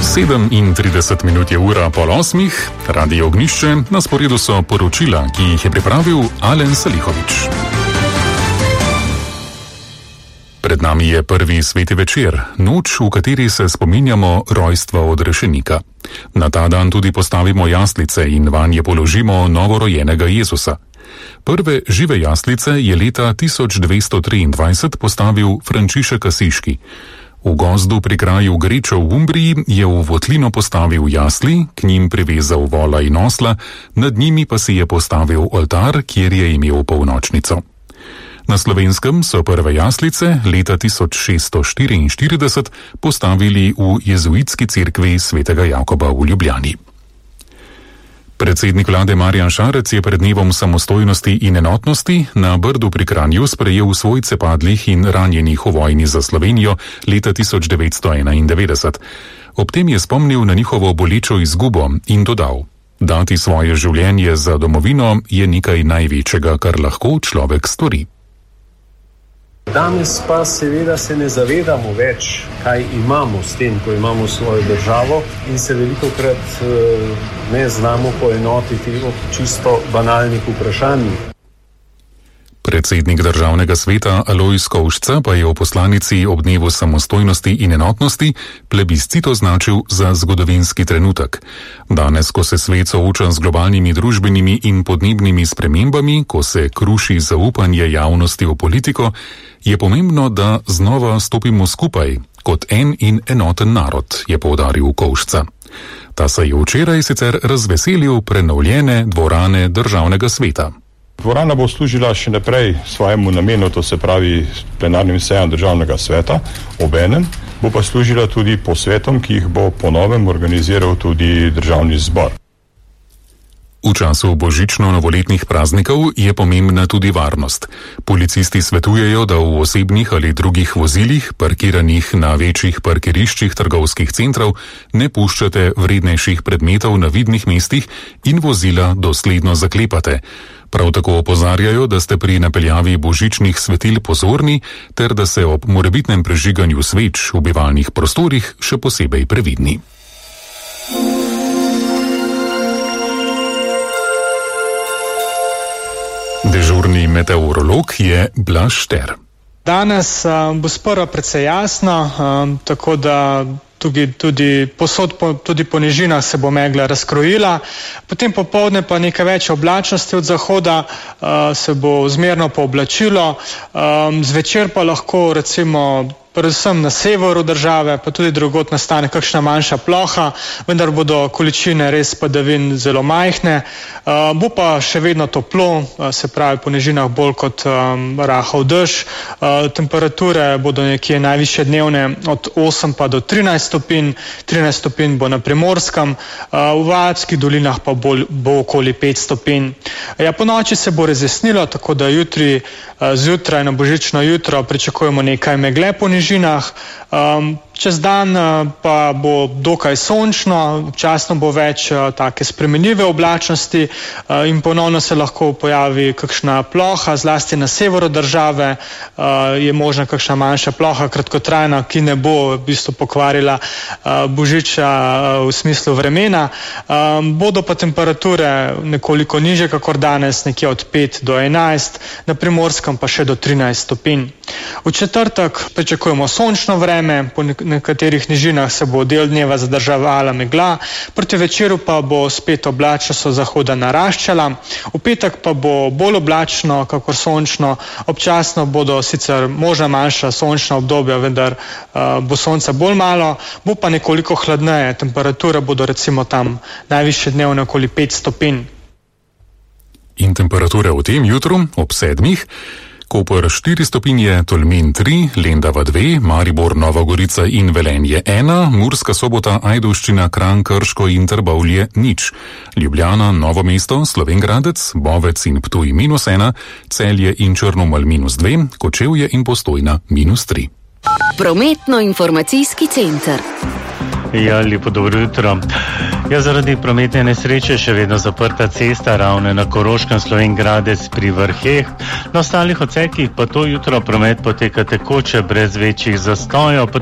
37 je ura pol 8, Radio Ognišče, na sporedu so poročila, ki jih je pripravil Alen Salihovič. Pred nami je prvi sveti večer, noč, v kateri se spominjamo rojstva odrešenika. Na ta dan tudi postavimo jaslice in vanje položimo novorojenega Jezusa. Prve žive jaslice je leta 1223 postavil Frančišek Asiški. V gozdu pri kraju Grečo v Umbriji je v votlino postavil jasli, k njim privezal vola in osla, nad njimi pa si je postavil oltar, kjer je imel polnočnico. Na Slovenskem so prve jaslice leta 1644 postavili v jezuitski cerkvi svetega Jakoba v Ljubljani. Predsednik vlade Marjan Šarec je pred dnevom samostojnosti in enotnosti na Brdu pri Kranju sprejel svojce padlih in ranjenih v vojni za Slovenijo leta 1991. Ob tem je spomnil na njihovo bolečo izgubo in dodal: dati svoje življenje za domovino je nekaj največjega, kar lahko človek stori. Danes pa seveda se ne zavedamo več, kaj imamo s tem, ko imamo svojo državo, in se velikokrat ne znamo poenotiti ob čisto banalnih vprašanjih. Predsednik državnega sveta Alojz Kovšca pa je o poslanici ob dnevu samostojnosti in enotnosti plebiscit označil za zgodovinski trenutek. Danes, ko se svet sooča z globalnimi družbenimi in podnebnimi spremembami, ko se kruši zaupanje javnosti v politiko, je pomembno, da znova stopimo skupaj kot en in enoten narod, je poudaril Kovšca. Ta se je včeraj sicer razveselil prenovljene dvorane državnega sveta. Dvorana bo služila še naprej svojemu namenu, to se pravi plenarnim sejam državnega sveta, obenem bo pa služila tudi posvetom, ki jih bo po novem organiziral tudi državni zbor. V času božično-novoletnih praznikov je pomembna tudi varnost. Policisti svetujejo, da v osebnih ali drugih vozilih, parkiranih na večjih parkiriščih trgovskih centrov, ne puščate vrednejših predmetov na vidnih mestih in vozila dosledno zaklepate. Prav tako opozarjajo, da ste pri napeljavi božičnih svetil pozorni ter da se ob morebitnem prežiganju sveč v bivalnih prostorih še posebej previdni. Dežurni meteorolog je Blaž Šter. Danes bo sprva precej jasno, tako da tudi posod, tudi po nižinah se bo megla razkrojila. Potem popoldne pa nekaj več oblačnosti od zahoda, se bo zmerno pooblačilo, zvečer pa lahko recimo predvsem na severu države, pa tudi drugod nastane kakšna manjša ploha, vendar bodo količine res padavin zelo majhne. Bo pa še vedno toplo, se pravi po nižinah bolj kot rahel dež. Temperature bodo nekje najvišje dnevne od 8 pa do 13 stopinj, 13 stopinj bo na Primorskem, v Alpskih dolinah pa bo okoli 5 stopinj. Ja, po noči se bo razjasnilo, tako da jutri zjutraj na božično jutro pričakujemo nekaj megle po nižinah. Čez dan pa bo dokaj sončno, občasno bo več take spremenljive oblačnosti in ponovno se lahko pojavi kakšna ploha, zlasti na severu države je možna kakšna manjša ploha, kratkotrajna, ki ne bo v bistvu pokvarila božiča v smislu vremena. Bodo pa temperature nekoliko nižje kakor danes, nekje od 5 do 11, na Primorskem pa še do 13 stopinj. V četrtek pričakujemo sončno vreme, po nekaterih nižinah se bo del dneva zadrževala megla, proti večeru pa bo spet oblačnost od zahoda naraščala. V petek pa bo bolj oblačno kakor sončno, občasno bodo sicer možna manjša sončna obdobja, vendar bo sonca bolj malo, bo pa nekoliko hladneje, temperature bodo recimo tam najvišje dnevne okoli 5 stopinj. In temperature v tem jutru ob 7. Koper 4 stopinje, Tolmin 3, Lendava 2, Maribor, Nova Gorica in Velenje 1, Murska Sobota, Ajdovščina, Kranj, Krško in Trbovlje 0, Ljubljana, Novo mesto, Slovenj Gradec, Bovec in Ptuj -1, Celje in Črnomelj -2, Kočevje in Postojna -3. Prometno-informacijski center. Ja, lepo dobro jutro. Ja, zaradi prometne nesreče še vedno zaprta cesta Ravne na Koroškem, Slovenj Gradec pri Vrheh. Na ostalih odsekih pa to jutro promet poteka tekoče brez večjih zastojev.